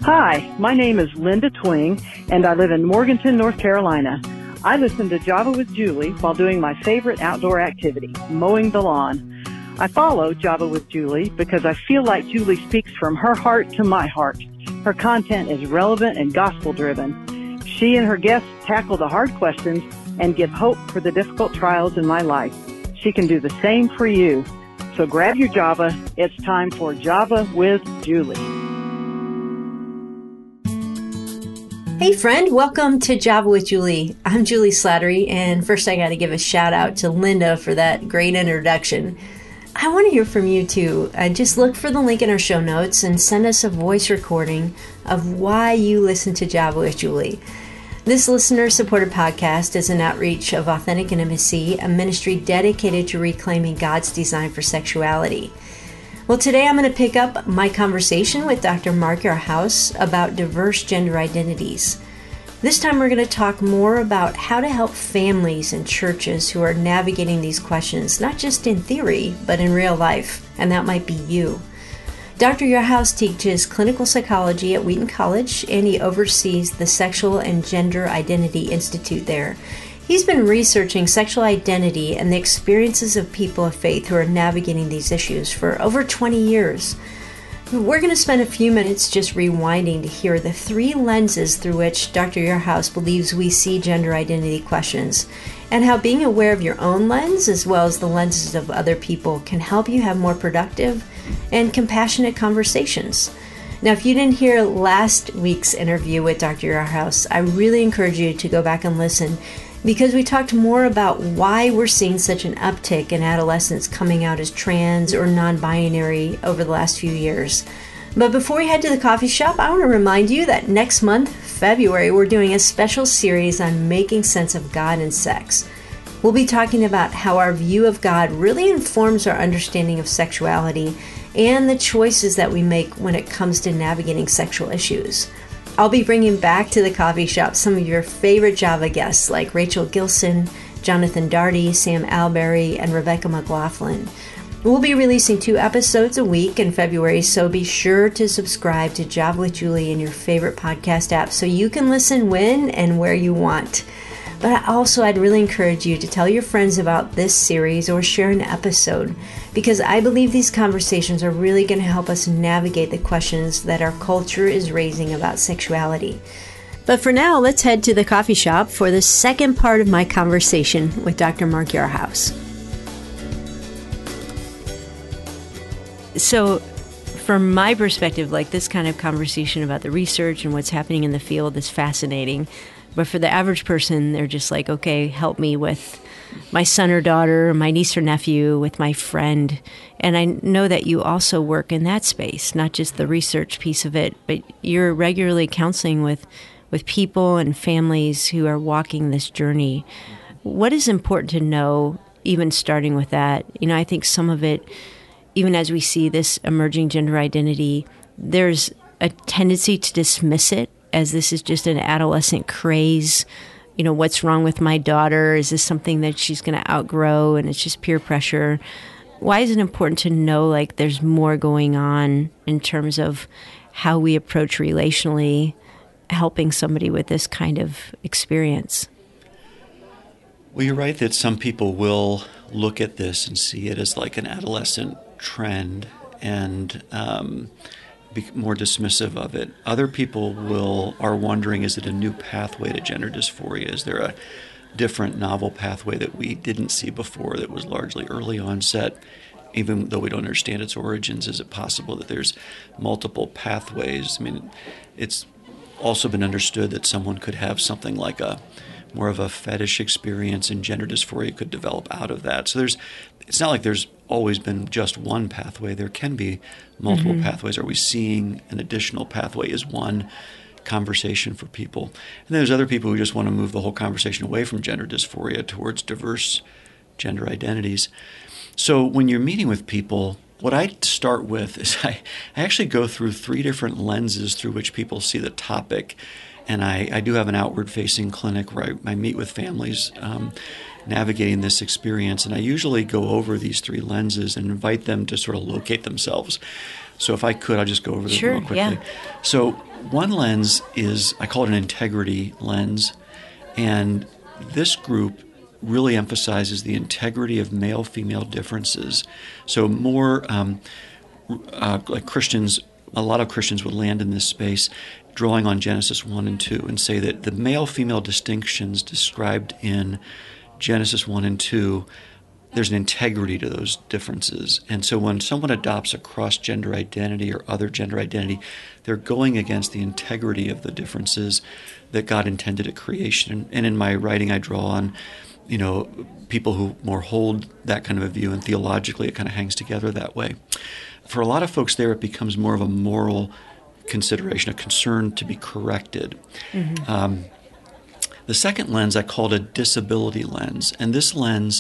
Hi, my name is Linda Twing, and I live in Morganton, North Carolina. I listen to Java with Julie while doing my favorite outdoor activity, mowing the lawn. I follow Java with Julie because I feel like Julie speaks from her heart to my heart. Her content is relevant and gospel-driven. She and her guests tackle the hard questions and give hope for the difficult trials in my life. She can do the same for you. So grab your Java. It's time for Java with Julie. Hey friend, welcome to Java with Julie. I'm Julie Slattery, and first I got to give a shout out to Linda for that great introduction. I want to hear from you too. Just look for the link in our show notes and send us a voice recording of why you listen to Java with Julie. This listener-supported podcast is an outreach of Authentic Intimacy, a ministry dedicated to reclaiming God's design for sexuality. Well, today I'm going to pick up my conversation with Dr. Mark Yarhouse about diverse gender identities. This time we're going to talk more about how to help families and churches who are navigating these questions, not just in theory, but in real life, and that might be you. Dr. Yarhouse teaches clinical psychology at Wheaton College, and he oversees the Sexual and Gender Identity Institute there. He's been researching sexual identity and the experiences of people of faith who are navigating these issues for over 20 years. We're going to spend a few minutes just rewinding to hear the three lenses through which Dr. Yarhouse believes we see gender identity questions, and how being aware of your own lens as well as the lenses of other people can help you have more productive and compassionate conversations. Now, if you didn't hear last week's interview with Dr. Yarhouse, I really encourage you to go back and listen, because we talked more about why we're seeing such an uptick in adolescents coming out as trans or non-binary over the last few years. But before we head to the coffee shop, I want to remind you that next month, February, we're doing a special series on making sense of God and sex. We'll be talking about how our view of God really informs our understanding of sexuality and the choices that we make when it comes to navigating sexual issues. I'll be bringing back to the coffee shop some of your favorite Java guests like Rachel Gilson, Jonathan Daugherty, Sam Alberry, and Rebecca McLaughlin. We'll be releasing 2 episodes a week in February, so be sure to subscribe to Java with Julie in your favorite podcast app so you can listen when and where you want. But also, I'd really encourage you to tell your friends about this series or share an episode, because I believe these conversations are really going to help us navigate the questions that our culture is raising about sexuality. But for now, let's head to the coffee shop for the second part of my conversation with Dr. Mark Yarhouse. So, from my perspective, like, this kind of conversation about the research and what's happening in the field is fascinating. But for the average person, they're just like, okay, help me with my son or daughter, my niece or nephew, with my friend. And I know that you also work in that space, not just the research piece of it, but you're regularly counseling with people and families who are walking this journey. What is important to know, even starting with that? You know, I think some of it, even as we see this emerging gender identity, there's a tendency to dismiss it as this is just an adolescent craze. You know, what's wrong with my daughter? Is this something that she's going to outgrow and it's just peer pressure? Why is it important to know, like, there's more going on in terms of how we approach relationally helping somebody with this kind of experience? Well, you're right that some people will look at this and see it as like an adolescent trend and be more dismissive of it. Other people are wondering, is it a new pathway to gender dysphoria? Is there a different novel pathway that we didn't see before that was largely early onset? Even though we don't understand its origins, is it possible that there's multiple pathways? I mean, it's also been understood that someone could have something like more of a fetish experience, and gender dysphoria could develop out of that. So it's not like there's always been just one pathway. There can be multiple pathways. Are we seeing an additional pathway is one conversation for people. And then there's other people who just want to move the whole conversation away from gender dysphoria towards diverse gender identities. So when you're meeting with people, what I start with is I actually go through 3 different lenses through which people see the topic. And I do have an outward-facing clinic where I meet with families navigating this experience. And I usually go over these 3 lenses and invite them to sort of locate themselves. So if I could, I'll just go over this Sure, real quickly. yeah. So one lens is, I call it an integrity lens. And this group really emphasizes the integrity of male-female differences. So more like Christians, a lot of Christians would land in this space drawing on Genesis 1 and 2 and say that the male-female distinctions described in Genesis 1 and 2, there's an integrity to those differences. And so when someone adopts a cross-gender identity or other gender identity, they're going against the integrity of the differences that God intended at creation. And in my writing, I draw on, people who more hold that kind of a view, and theologically it kind of hangs together that way. For a lot of folks there, it becomes more of a moral consideration, a concern to be corrected. Mm-hmm. The second lens I called a disability lens, and this lens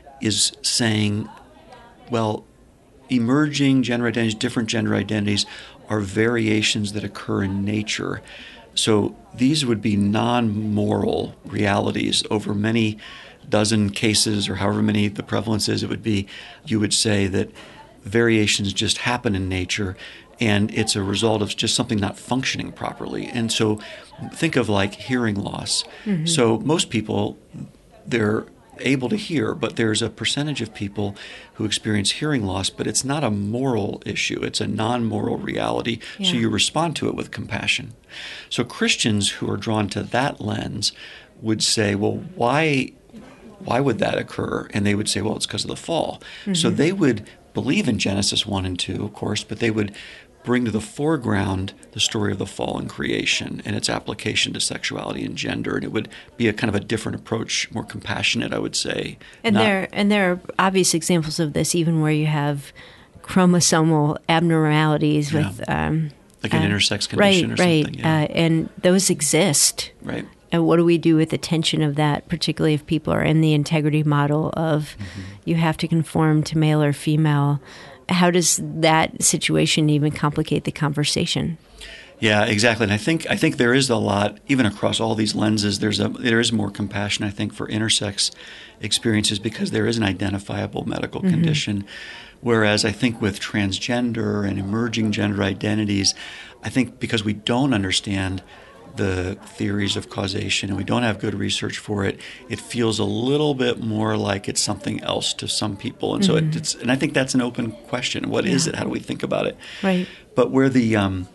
is saying, well, emerging gender identities, different gender identities, are variations that occur in nature. So these would be non-moral realities over many dozen cases, or however many the prevalence is. It would be, you would say that variations just happen in nature, and it's a result of just something not functioning properly. And so think of like hearing loss. Mm-hmm. So most people, they're able to hear, but there's a percentage of people who experience hearing loss, but it's not a moral issue. It's a non-moral reality. Yeah. So you respond to it with compassion. So Christians who are drawn to that lens would say, well, why would that occur? And they would say, well, it's because of the fall. Mm-hmm. So they would believe in Genesis 1 and 2, of course, but they would bring to the foreground the story of the fall and creation and its application to sexuality and gender. And it would be a kind of a different approach, more compassionate, I would say. And there are obvious examples of this, even where you have chromosomal abnormalities with like an intersex condition or something. Yeah. And those exist. Right. And what do we do with the tension of that, particularly if people are in the integrity model of you have to conform to male or female? How does that situation even complicate the conversation? Yeah, exactly. And I think there is a lot, even across all these lenses, there is more compassion, I think, for intersex experiences because there is an identifiable medical condition. Whereas I think with transgender and emerging gender identities, I think because we don't understand the theories of causation and we don't have good research for it, it feels a little bit more like it's something else to some people. And so it's, and I think that's an open question. What is it? How do we think about it? Right. But where the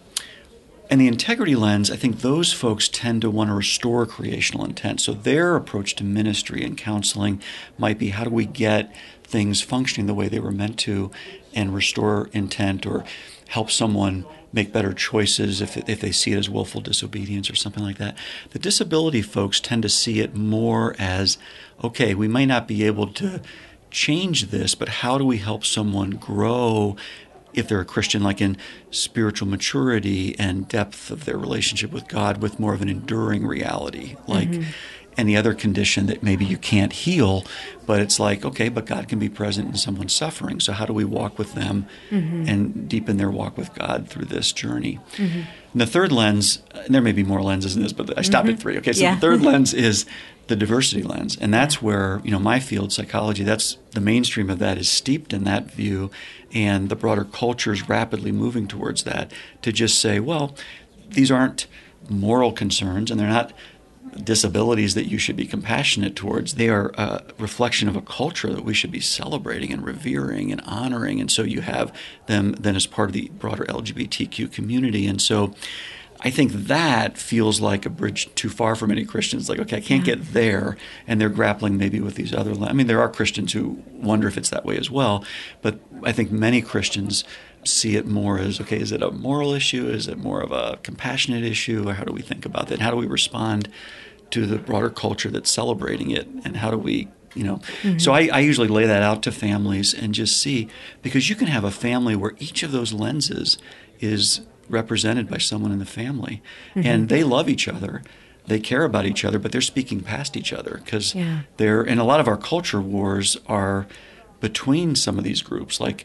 and the integrity lens, I think those folks tend to want to restore creational intent. So their approach to ministry and counseling might be, how do we get things functioning the way they were meant to and restore intent, or help someone make better choices if they see it as willful disobedience or something like that. The disability folks tend to see it more as, okay, we might not be able to change this, but how do we help someone grow, if they're a Christian, like in spiritual maturity and depth of their relationship with God, with more of an enduring reality, like any other condition that maybe you can't heal, but it's like, okay, but God can be present in someone's suffering. So how do we walk with them and deepen their walk with God through this journey? And the third lens, and there may be more lenses in this, but I stopped at 3. Okay, so the third lens is the diversity lens. And that's where, my field, psychology, that's the mainstream of that is steeped in that view. And the broader culture is rapidly moving towards that, to just say, well, these aren't moral concerns and they're not disabilities that you should be compassionate towards. They are a reflection of a culture that we should be celebrating and revering and honoring. And so you have them then as part of the broader LGBTQ community. And so I think that feels like a bridge too far for many Christians. Like, okay, I can't get there. And they're grappling maybe with these other, there are Christians who wonder if it's that way as well. But I think many Christians see it more as, okay, is it a moral issue? Is it more of a compassionate issue? Or how do we think about that? And how do we respond to the broader culture that's celebrating it? And how do we, So I usually lay that out to families and just see, because you can have a family where each of those lenses is represented by someone in the family. And they love each other. They care about each other, but they're speaking past each other because and a lot of our culture wars are between some of these groups. Like,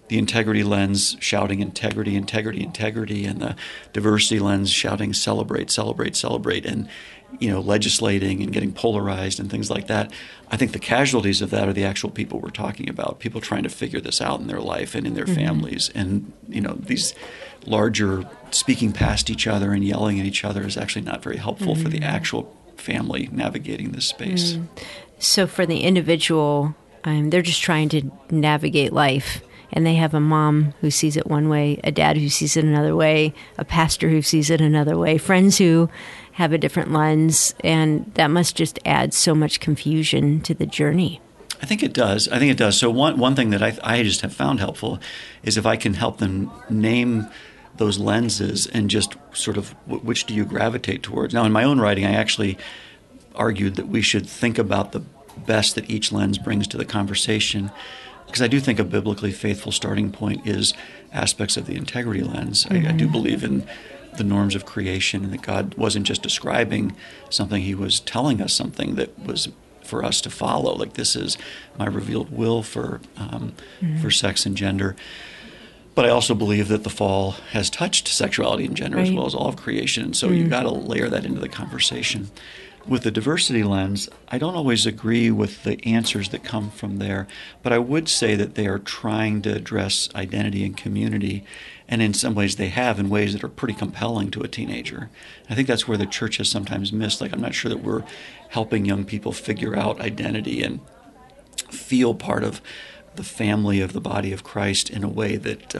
the integrity lens shouting integrity, integrity, integrity, and the diversity lens shouting celebrate, celebrate, celebrate, and legislating and getting polarized and things like that. I think the casualties of that are the actual people we're talking about, people trying to figure this out in their life and in their families. And, these larger speaking past each other and yelling at each other is actually not very helpful for the actual family navigating this space. So for the individual, they're just trying to navigate life. And they have a mom who sees it one way, a dad who sees it another way, a pastor who sees it another way, friends who have a different lens, and that must just add so much confusion to the journey. I think it does. So one thing that I just have found helpful is if I can help them name those lenses and just sort of which do you gravitate towards. Now, in my own writing, I actually argued that we should think about the best that each lens brings to the conversation, because I do think a biblically faithful starting point is aspects of the integrity lens. I do believe in the norms of creation and that God wasn't just describing something, he was telling us something that was for us to follow. Like, this is my revealed will for sex and gender. But I also believe that the fall has touched sexuality and gender as well as all of creation. And so you've got to layer that into the conversation. With the diversity lens, I don't always agree with the answers that come from there, but I would say that they are trying to address identity and community, and in some ways they have, in ways that are pretty compelling to a teenager. I think that's where the church has sometimes missed. Like, I'm not sure that we're helping young people figure out identity and feel part of the family of the body of Christ in a way that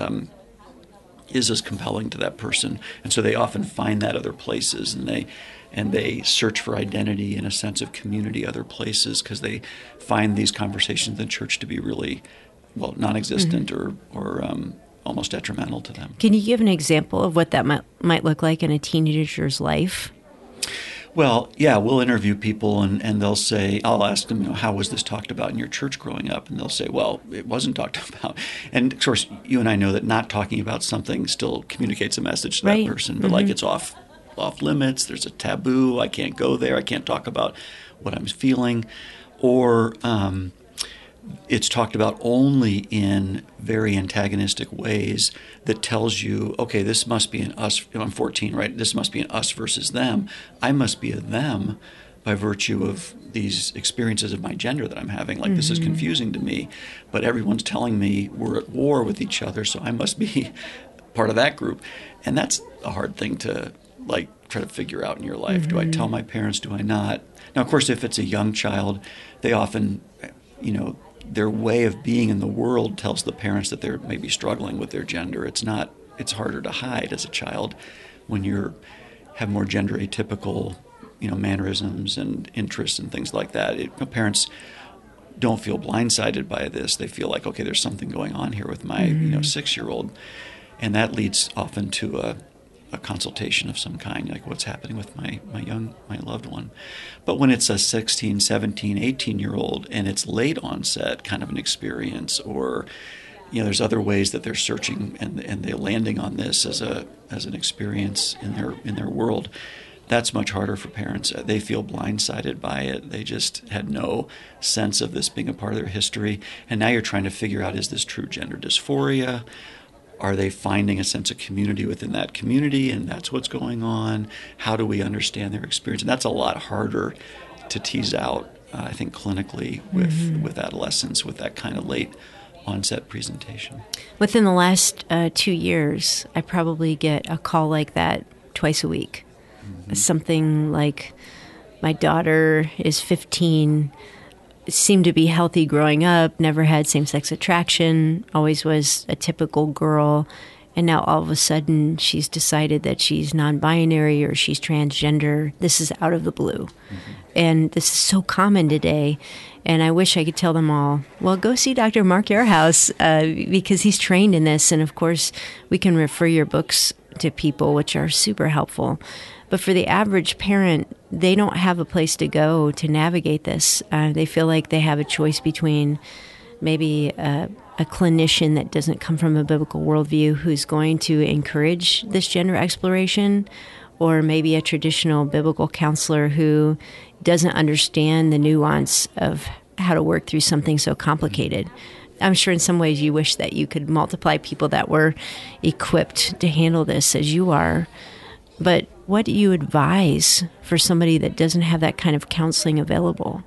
is as compelling to that person. And so they often find that other places, and they search for identity and a sense of community other places because they find these conversations in church to be really, non-existent or almost detrimental to them. Can you give an example of what that might look like in a teenager's life? Well, yeah, we'll interview people and they'll say, I'll ask them, how was this talked about in your church growing up? And they'll say, well, it wasn't talked about. And of course, you and I know that not talking about something still communicates a message to that person, but like it's off limits, there's a taboo, I can't go there, I can't talk about what I'm feeling, or it's talked about only in very antagonistic ways that tells you, okay, this must be an us, I'm 14, right? This must be an us versus them. I must be a them by virtue of these experiences of my gender that I'm having. Like, this is confusing to me, but everyone's telling me we're at war with each other, so I must be part of that group. And that's a hard thing to try to figure out in your life. Do I tell my parents? Do I not? Now, of course, if it's a young child, they often, their way of being in the world tells the parents that they're maybe struggling with their gender. It's harder to hide as a child when you have more gender atypical, mannerisms and interests and things like that. Parents don't feel blindsided by this. They feel like, okay, there's something going on here with my, 6-year-old. And that leads often to a consultation of some kind, like what's happening with my loved one. But when it's a 16, 17, 18-year-old and it's late onset kind of an experience, or there's other ways that they're searching and they're landing on this as an experience in their world, that's much harder for parents. They feel blindsided by it. They just had no sense of this being a part of their history. And now you're trying to figure out, is this true gender dysphoria? Are they finding a sense of community within that community, and that's what's going on? How do we understand their experience? And that's a lot harder to tease out, I think, clinically with adolescents, with that kind of late onset presentation. Within the last 2 years, I probably get a call like that twice a week. Something like, my daughter is 15, seemed to be healthy growing up, never had same-sex attraction, always was a typical girl, and now all of a sudden she's decided that she's non-binary or she's transgender. This is out of the blue. And this is so common today, and I wish I could tell them all, well, go see Dr. Mark Yarhouse because he's trained in this, and of course we can refer your books to people, which are super helpful. But for the average parent, they don't have a place to go to navigate this. They feel like they have a choice between maybe a clinician that doesn't come from a biblical worldview who's going to encourage this gender exploration, or maybe a traditional biblical counselor who doesn't understand the nuance of how to work through something so complicated. I'm sure in some ways you wish that you could multiply people that were equipped to handle this as you are. But what do you advise for somebody that doesn't have that kind of counseling available?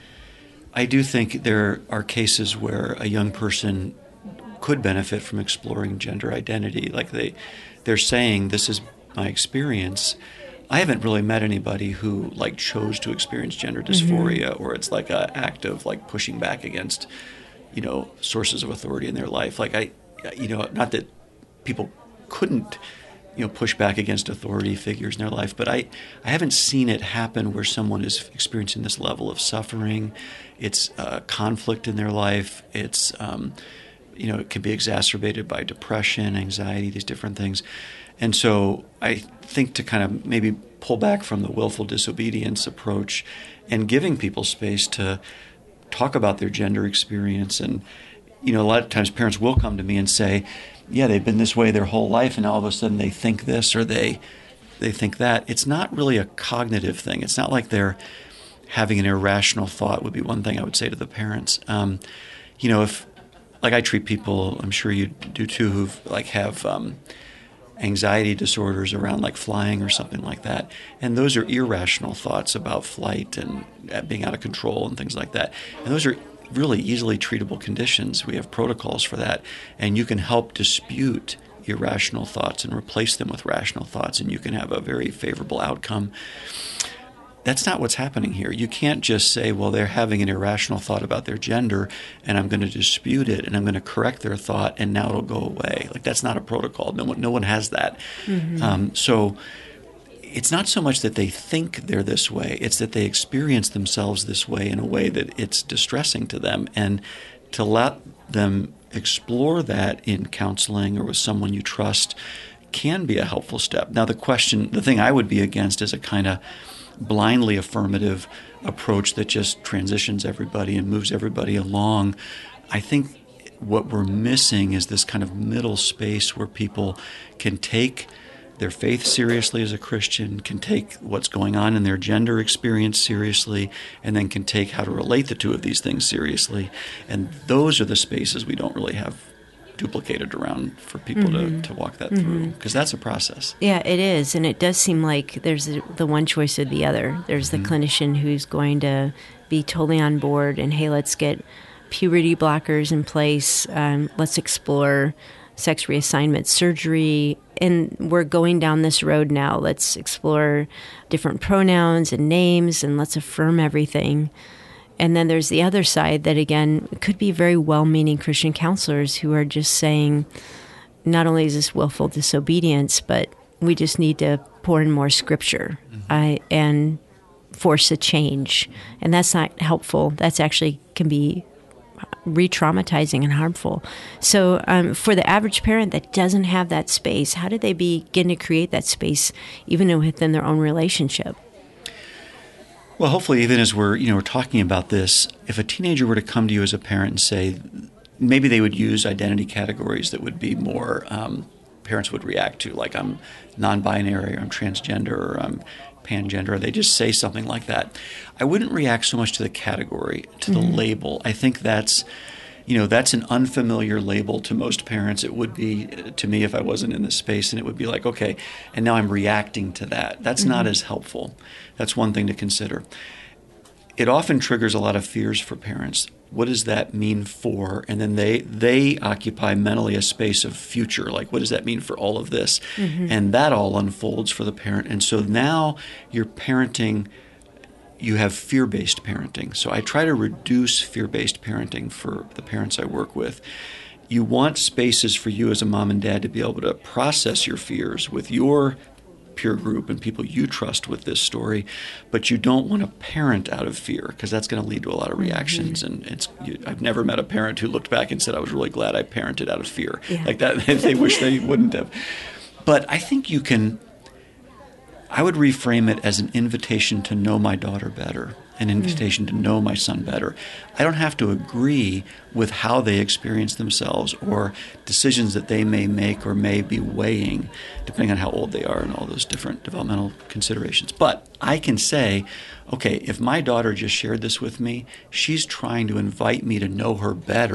I do think there are cases where a young person could benefit from exploring gender identity. Like they're saying, this is my experience. I haven't really met anybody who like chose to experience gender dysphoria, or it's like an act of like pushing back against, sources of authority in their life. Like not that people couldn't, push back against authority figures in their life, but I haven't seen it happen where someone is experiencing this level of suffering. It's conflict in their life. It's, it can be exacerbated by depression, anxiety, these different things. And so I think to kind of maybe pull back from the willful disobedience approach and giving people space to talk about their gender experience. And, a lot of times parents will come to me and say, yeah, they've been this way their whole life, and all of a sudden they think this or they think that. It's not really a cognitive thing. It's not like they're having an irrational thought would be one thing I would say to the parents. If, like I treat people, I'm sure you do too, who've like have anxiety disorders around like flying or something like that. And those are irrational thoughts about flight and being out of control and things like that. And those are really easily treatable conditions. We have protocols for that. And you can help dispute irrational thoughts and replace them with rational thoughts, and you can have a very favorable outcome. That's not what's happening here. You can't just say, well, they're having an irrational thought about their gender, and I'm going to dispute it, and I'm going to correct their thought, and now it'll go away. Like, that's not a protocol. No one has that. So it's not so much that they think they're this way. It's that they experience themselves this way in a way that it's distressing to them. And to let them explore that in counseling or with someone you trust can be a helpful step. Now, the thing I would be against is a kind of blindly affirmative approach that just transitions everybody and moves everybody along. I think what we're missing is this kind of middle space where people can take their faith seriously as a Christian, can take what's going on in their gender experience seriously, and then can take how to relate the two of these things seriously. And those are the spaces we don't really have duplicated around for people to walk that through, because that's a process. Yeah, it is. And it does seem like there's the one choice or the other. There's the clinician who's going to be totally on board and, hey, let's get puberty blockers in place. Let's explore sex reassignment surgery. And we're going down this road now. Let's explore different pronouns and names, and let's affirm everything. And then there's the other side that, again, could be very well-meaning Christian counselors who are just saying, not only is this willful disobedience, but we just need to pour in more scripture and force a change. And that's not helpful. That's actually can be re-traumatizing and harmful. So for the average parent that doesn't have that space, how do they begin to create that space even within their own relationship? Well, hopefully, even as we're talking about this, if a teenager were to come to you as a parent and say, maybe they would use identity categories that would be more parents would react to, like I'm non-binary, or I'm transgender, or I'm pangender, or they just say something like that. I wouldn't react so much to the category, to the label. I think that's an unfamiliar label to most parents. It would be to me if I wasn't in this space, and it would be like, okay, and now I'm reacting to that. That's not as helpful. That's one thing to consider. It often triggers a lot of fears for parents. What does that mean for? And then they occupy mentally a space of future. Like, what does that mean for all of this? And that all unfolds for the parent. And so now you're parenting, you have fear-based parenting. So I try to reduce fear-based parenting for the parents I work with. You want spaces for you as a mom and dad to be able to process your fears with your peer group and people you trust with this story, but you don't want to parent out of fear, because that's going to lead to a lot of reactions. And I've never met a parent who looked back and said, I was really glad I parented out of fear. Like that, they wish they wouldn't have. But I think I would reframe it as an invitation to know my daughter better, an invitation to know my son better. I don't have to agree with how they experience themselves or decisions that they may make or may be weighing, depending on how old they are and all those different developmental considerations. But I can say, okay, if my daughter just shared this with me, she's trying to invite me to know her better,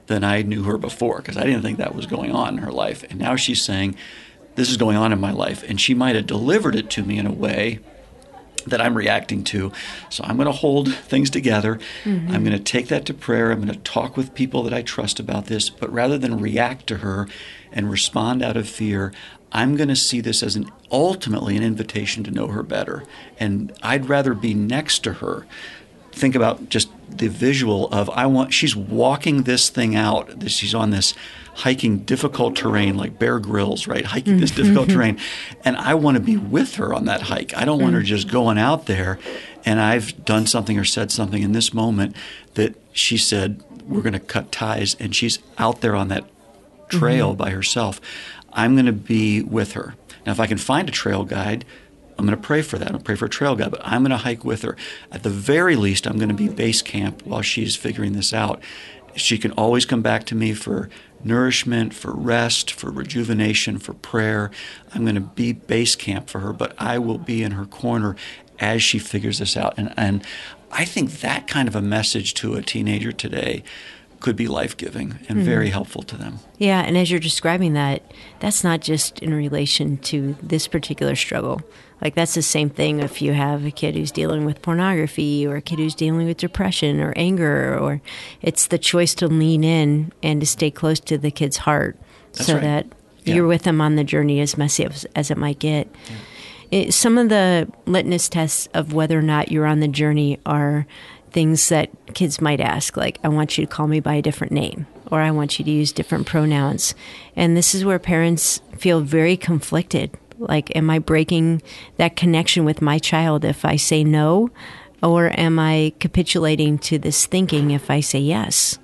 than I knew her before, because I didn't think that was going on in her life. And now she's saying, this is going on in my life. And she might have delivered it to me in a way that I'm reacting to. So I'm going to hold things together. I'm going to take that to prayer. I'm going to talk with people that I trust about this. But rather than react to her and respond out of fear, I'm going to see this as ultimately an invitation to know her better. And I'd rather be next to her. Think about just the visual of she's walking this thing out. She's on this hiking difficult terrain like Bear Grylls, right? Hiking this difficult terrain. And I want to be with her on that hike. I don't want her just going out there and I've done something or said something in this moment that she said, we're going to cut ties, and she's out there on that trail by herself. I'm going to be with her. Now, if I can find a trail guide, I'm going to pray for that. I'm going to pray for a trail guide, but I'm going to hike with her. At the very least, I'm going to be base camp while she's figuring this out. She can always come back to me for nourishment, for rest, for rejuvenation, for prayer. I'm going to be base camp for her, but I will be in her corner as she figures this out. And I think that kind of a message to a teenager today could be life-giving and very helpful to them. Yeah, and as you're describing that, that's not just in relation to this particular struggle. Like, that's the same thing if you have a kid who's dealing with pornography or a kid who's dealing with depression or anger, or it's the choice to lean in and to stay close to the kid's heart. That's so right. that you're with them on the journey, as messy as it might get. Some of the litmus tests of whether or not you're on the journey are things that kids might ask, like, I want you to call me by a different name, or I want you to use different pronouns. And this is where parents feel very conflicted. Like, am I breaking that connection with my child if I say no, or am I capitulating to this thinking if I say yes?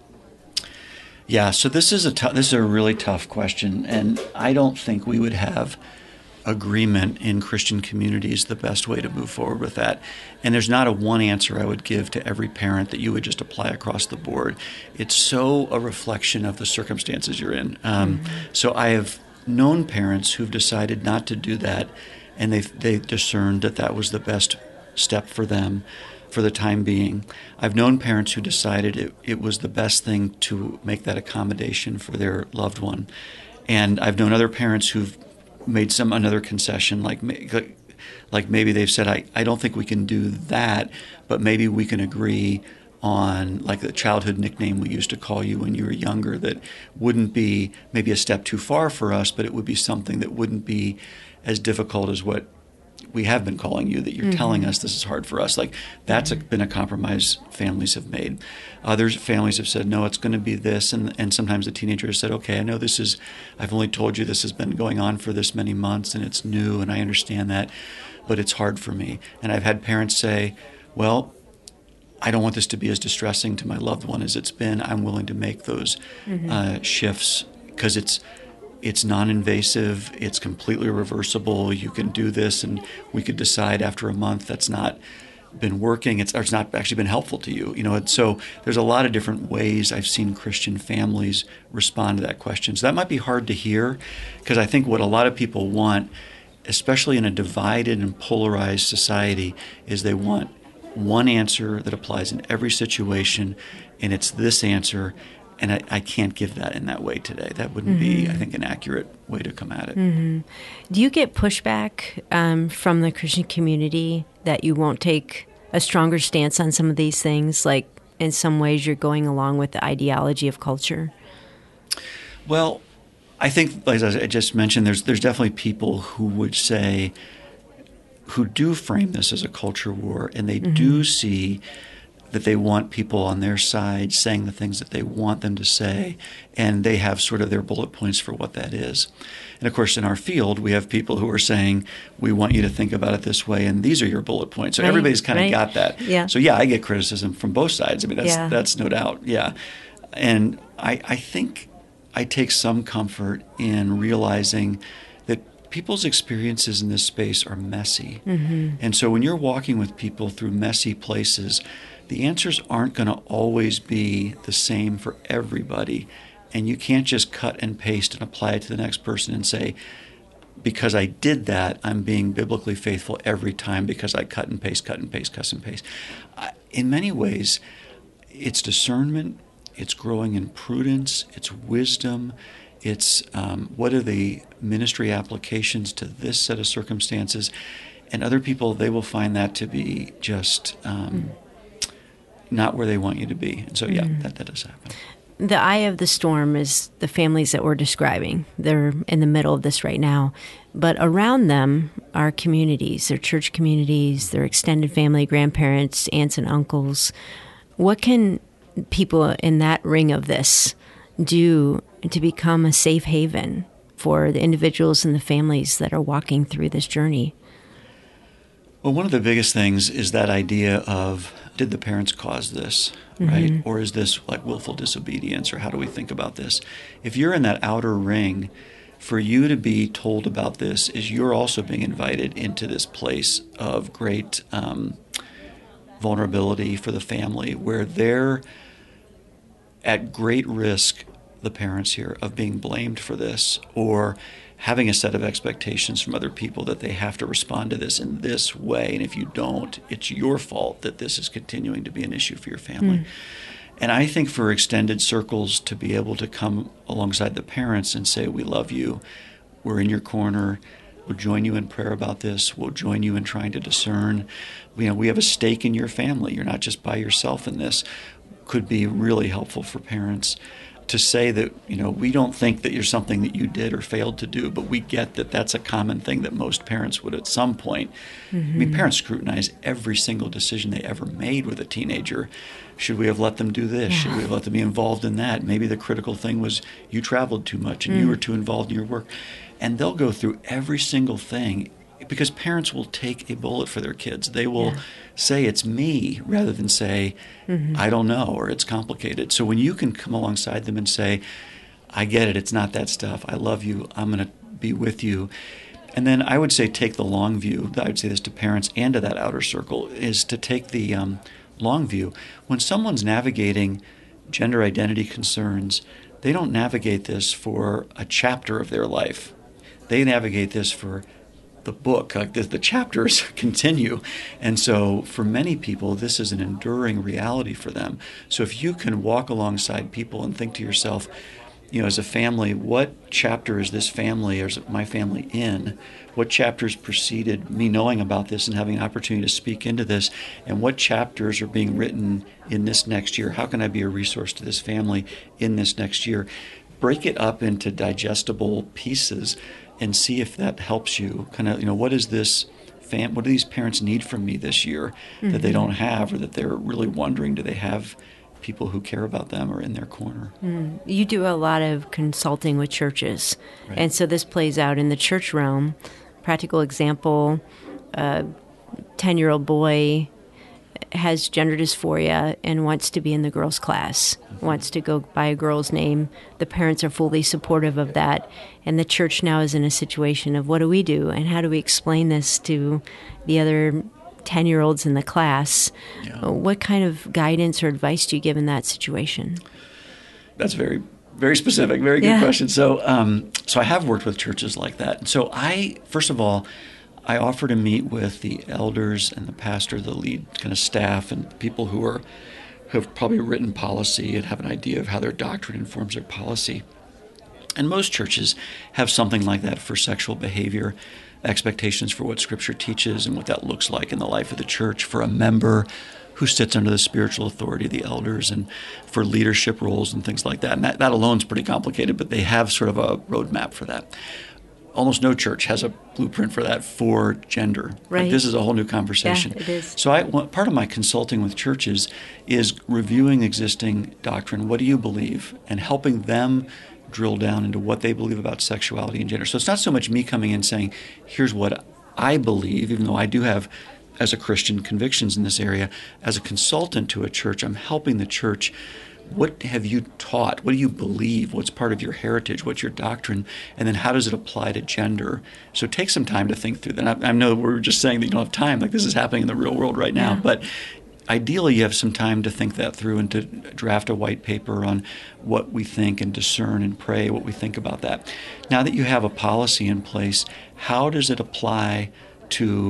Yeah, so this is a really tough question, and I don't think we would have agreement in Christian communities the best way to move forward with that. And there's not a one answer I would give to every parent that you would just apply across the board. It's so a reflection of the circumstances you're in. So I have known parents who've decided not to do that, and they discerned that was the best step for them for the time being. I've known parents who decided it was the best thing to make that accommodation for their loved one. And I've known other parents who've made another concession, like maybe they've said, I don't think we can do that, but maybe we can agree on, like, the childhood nickname we used to call you when you were younger that wouldn't be maybe a step too far for us, but it would be something that wouldn't be as difficult as what we have been calling you, that you're telling us this is hard for us. Like, that's been a compromise families have made. Other families have said, no, it's going to be this. And sometimes the teenager has said, okay, I know I've only told you this has been going on for this many months and it's new and I understand that, but it's hard for me. And I've had parents say, well, I don't want this to be as distressing to my loved one as it's been. I'm willing to make those shifts because it's non-invasive, it's completely reversible. You can do this, and we could decide after a month that's not been working, it's not actually been helpful to you. And so there's a lot of different ways I've seen Christian families respond to that question. So that might be hard to hear, because I think what a lot of people want, especially in a divided and polarized society, is they want one answer that applies in every situation, and it's this answer. And I can't give that in that way today. That wouldn't be, I think, an accurate way to come at it. Do you get pushback from the Christian community that you won't take a stronger stance on some of these things? Like, in some ways, you're going along with the ideology of culture? Well, I think, as I just mentioned, there's definitely people who would say, who do frame this as a culture war, and they do see that they want people on their side saying the things that they want them to say, and they have sort of their bullet points for what that is. And of course, in our field, we have people who are saying, we want you to think about it this way, and these are your bullet points. So everybody's kind of got that. Yeah. So yeah, I get criticism from both sides. I mean, that's no doubt. Yeah. And I think I take some comfort in realizing that people's experiences in this space are messy. And so when you're walking with people through messy places, the answers aren't going to always be the same for everybody. And you can't just cut and paste and apply it to the next person and say, because I did that, I'm being biblically faithful every time because I cut and paste. In many ways, it's discernment, it's growing in prudence, it's wisdom, it's what are the ministry applications to this set of circumstances. And other people, they will find that to be just not where they want you to be. And so, yeah, that does happen. The eye of the storm is the families that we're describing. They're in the middle of this right now. But around them are communities, their church communities, their extended family, grandparents, aunts and uncles. What can people in that ring of this do to become a safe haven for the individuals and the families that are walking through this journey? Well, one of the biggest things is that idea of, did the parents cause this, right? Or is this like willful disobedience, or how do we think about this? If you're in that outer ring, for you to be told about this is you're also being invited into this place of great vulnerability for the family, where they're at great risk, the parents here, of being blamed for this, or having a set of expectations from other people that they have to respond to this in this way. And if you don't, it's your fault that this is continuing to be an issue for your family. And I think for extended circles to be able to come alongside the parents and say, we love you, we're in your corner, we'll join you in prayer about this, we'll join you in trying to discern, we have a stake in your family, you're not just by yourself in this, could be really helpful for parents. To say that, we don't think that you're something that you did or failed to do, but we get that that's a common thing that most parents would at some point. I mean, parents scrutinize every single decision they ever made with a teenager. Should we have let them do this? Should we have let them be involved in that? Maybe the critical thing was you traveled too much and you were too involved in your work. And they'll go through every single thing, because parents will take a bullet for their kids. They will say it's me rather than say, I don't know, or it's complicated. So when you can come alongside them and say, I get it, it's not that stuff, I love you, I'm going to be with you. And then I would say take the long view. I would say this to parents and to that outer circle, is to take the long view. When someone's navigating gender identity concerns, they don't navigate this for a chapter of their life. They navigate this for the book, like the chapters continue. And so for many people, this is an enduring reality for them. So if you can walk alongside people and think to yourself, as a family, what chapter is this family or is my family in? What chapters preceded me knowing about this and having an opportunity to speak into this? And what chapters are being written in this next year? How can I be a resource to this family in this next year? Break it up into digestible pieces and see if that helps you. What is this what do these parents need from me this year that they don't have, or that they're really wondering, do they have people who care about them or in their corner? You do a lot of consulting with churches, right. And so this plays out in the church realm. Practical example, a 10-year-old boy has gender dysphoria and wants to be in the girls' class, wants to go by a girl's name. The parents are fully supportive of that. And the church now is in a situation of, what do we do? And how do we explain this to the other 10-year-olds in the class? Yeah. What kind of guidance or advice do you give in that situation? That's very, very specific, very good question. So I have worked with churches like that. So first of all, I offer to meet with the elders and the pastor, the lead kind of staff, and people who have probably written policy and have an idea of how their doctrine informs their policy. And most churches have something like that for sexual behavior, expectations for what Scripture teaches and what that looks like in the life of the church for a member who sits under the spiritual authority of the elders, and for leadership roles and things like that. And that alone is pretty complicated, but they have sort of a roadmap for that. Almost no church has a blueprint for that for gender. Right. Like, this is a whole new conversation. Yeah, it is. So part of my consulting with churches is reviewing existing doctrine. What do you believe? And helping them drill down into what they believe about sexuality and gender. So it's not so much me coming in saying, here's what I believe, even though I do have, as a Christian, convictions in this area. As a consultant to a church, I'm helping the church. What have you taught? What do you believe? What's part of your heritage? What's your doctrine? And then how does it apply to gender? So take some time to think through that. I know we're just saying that you don't have time. Like, this is happening in the real world right now. Yeah. But ideally, you have some time to think that through and to draft a white paper on what we think and discern and pray what we think about that. Now that you have a policy in place, how does it apply to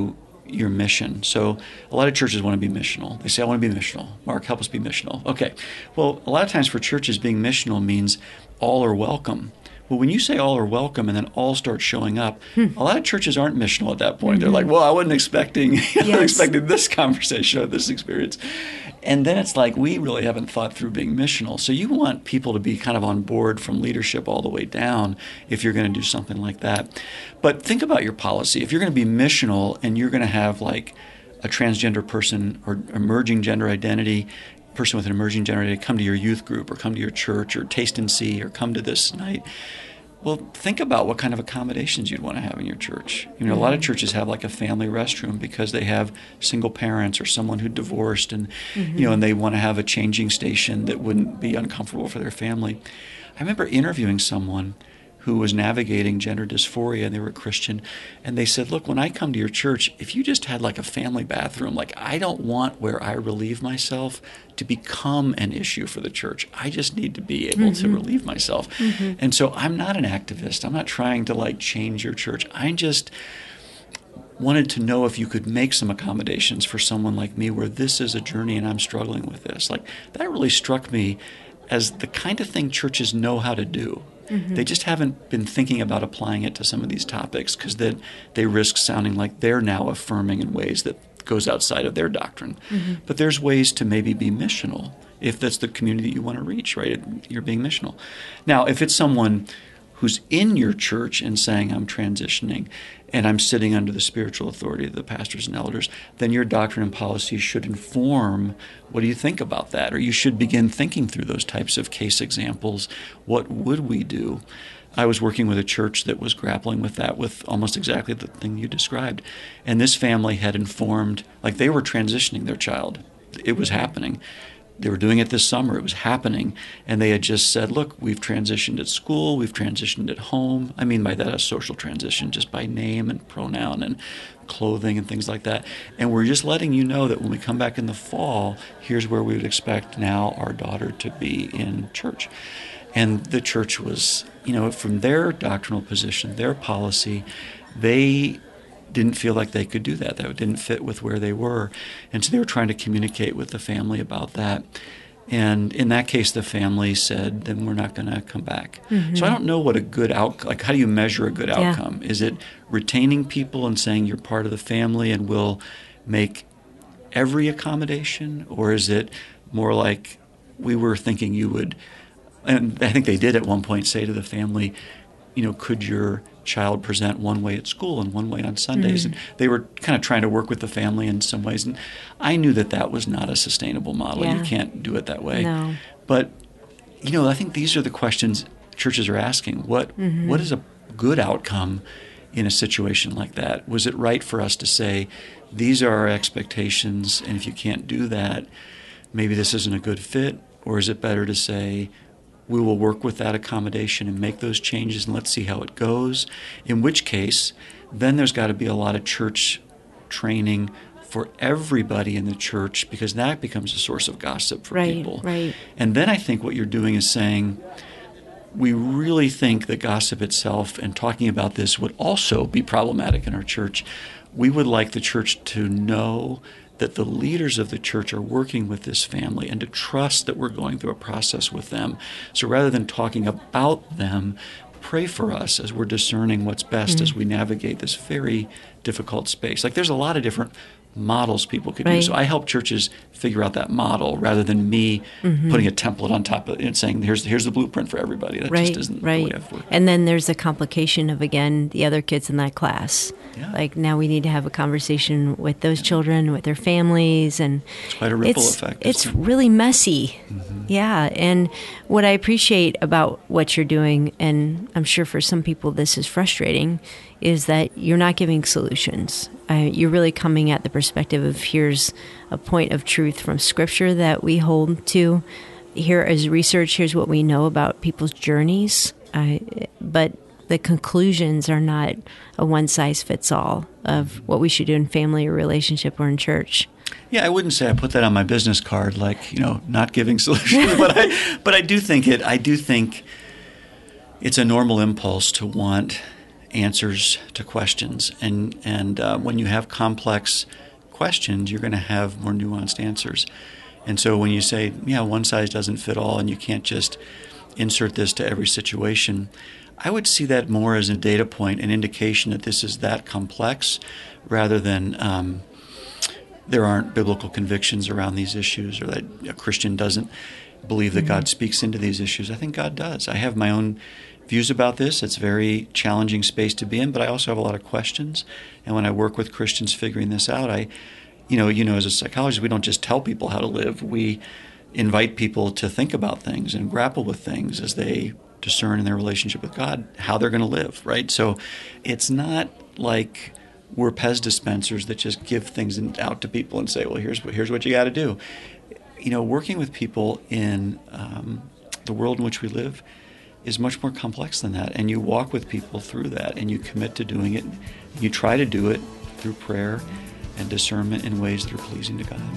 your mission. So a lot of churches want to be missional. They say, I want to be missional. Mark, help us be missional. Okay. Well, a lot of times for churches, being missional means all are welcome. Well, when you say all are welcome and then all start showing up, a lot of churches aren't missional at that point. They're like, well, I wasn't expecting, this conversation or this experience. And then it's like, we really haven't thought through being missional. So you want people to be kind of on board from leadership all the way down if you're going to do something like that. But think about your policy. If you're going to be missional and you're going to have like a transgender person or emerging gender identity, person with an emerging gender identity come to your youth group or come to your church or taste and see or come to this night, well, think about what kind of accommodations you'd want to have in your church. You know, a lot of churches have like a family restroom because they have single parents or someone who divorced and, you know, and they want to have a changing station that wouldn't be uncomfortable for their family. I remember interviewing someone who was navigating gender dysphoria, and they were a Christian, and they said, look, when I come to your church, if you just had like a family bathroom, like I don't want where I relieve myself to become an issue for the church. I just need to be able to relieve myself. And so I'm not an activist. I'm not trying to like change your church. I just wanted to know if you could make some accommodations for someone like me where this is a journey and I'm struggling with this. Like that really struck me as the kind of thing churches know how to do. They just haven't been thinking about applying it to some of these topics because then they risk sounding like they're now affirming in ways that goes outside of their doctrine. But there's ways to maybe be missional if that's the community that you want to reach, right? You're being missional. Now, if it's someone who's in your church and saying, I'm transitioning and I'm sitting under the spiritual authority of the pastors and elders, then your doctrine and policy should inform what do you think about that? Or you should begin thinking through those types of case examples. What would we do? I was working with a church that was grappling with that, with almost exactly the thing you described. And this family had informed, like they were transitioning their child. It was happening. They were doing it this summer. It was happening. And they had just said, look, we've transitioned at school. We've transitioned at home. I mean by that a social transition, just by name and pronoun and clothing and things like that. And we're just letting you know that when we come back in the fall, here's where we would expect now our daughter to be in church. And the church was, you know, from their doctrinal position, their policy, they didn't feel like they could do that. That didn't fit with where they were. And so they were trying to communicate with the family about that. And in that case, the family said, then we're not going to come back. So I don't know what a good outcome, like how do you measure a good outcome? Is it retaining people and saying you're part of the family and we'll make every accommodation? Or is it more like we were thinking you would, and I think they did at one point say to the family, you know, could your child present one way at school and one way on Sundays? And they were kind of trying to work with the family in some ways. And I knew that that was not a sustainable model. You can't do it that way. No. But, you know, I think these are the questions churches are asking. What is a good outcome in a situation like that? Was it right for us to say, these are our expectations, and if you can't do that, maybe this isn't a good fit? Or is it better to say, we will work with that accommodation and make those changes and let's see how it goes, in which case then there's got to be a lot of church training for everybody in the church because that becomes a source of gossip for people. Right. And then I think what you're doing is saying we really think that gossip itself and talking about this would also be problematic in our church. We would like the church to know that the leaders of the church are working with this family and to trust that we're going through a process with them. So rather than talking about them, pray for us as we're discerning what's best as we navigate this very difficult space. Like there's a lot of different models people could use. So I help churches figure out that model rather than me putting a template on top of it and saying, here's the blueprint for everybody. That just isn't the way I've worked. And then there's the complication of, again, the other kids in that class. Yeah. Like now we need to have a conversation with those children, with their families. And it's quite a ripple effect. It's really messy. Yeah. And what I appreciate about what you're doing, and I'm sure for some people this is frustrating, is that you're not giving solutions. You're really coming at the perspective of here's a point of truth from Scripture that we hold to. Here is research. Here's what we know about people's journeys. But the conclusions are not a one-size-fits-all of what we should do in family or relationship or in church. Yeah, I wouldn't say I put that on my business card, like, you know, not giving solutions. but I do think it's a normal impulse to want answers to questions. And when you have complex questions, you're going to have more nuanced answers. And so when you say, yeah, one size doesn't fit all and you can't just insert this to every situation, I would see that more as a data point, an indication that this is that complex, rather than there aren't biblical convictions around these issues, or that a Christian doesn't believe that God speaks into these issues. I think God does. I have my own views about this. It's a very challenging space to be in, but I also have a lot of questions. And when I work with Christians figuring this out, as a psychologist, we don't just tell people how to live. We invite people to think about things and grapple with things as they discern in their relationship with God how they're going to live, right? So it's not like we're Pez dispensers that just give things out to people and say, well, here's what you got to do. Working with people in the world in which we live is much more complex than that. And you walk with people through that, and you commit to doing it. You try to do it through prayer and discernment in ways that are pleasing to God.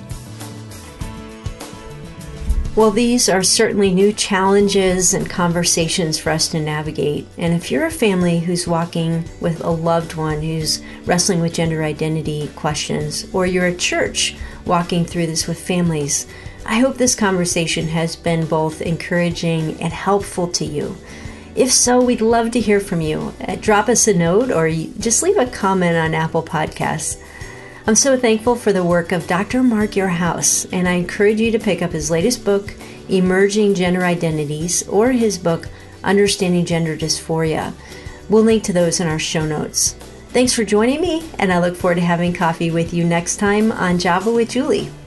Well, these are certainly new challenges and conversations for us to navigate. And if you're a family who's walking with a loved one who's wrestling with gender identity questions, or you're a church walking through this with families, I hope this conversation has been both encouraging and helpful to you. If so, we'd love to hear from you. Drop us a note or just leave a comment on Apple Podcasts. I'm so thankful for the work of Dr. Mark Yourhouse, and I encourage you to pick up his latest book, Emerging Gender Identities, or his book, Understanding Gender Dysphoria. We'll link to those in our show notes. Thanks for joining me, and I look forward to having coffee with you next time on Java with Julie.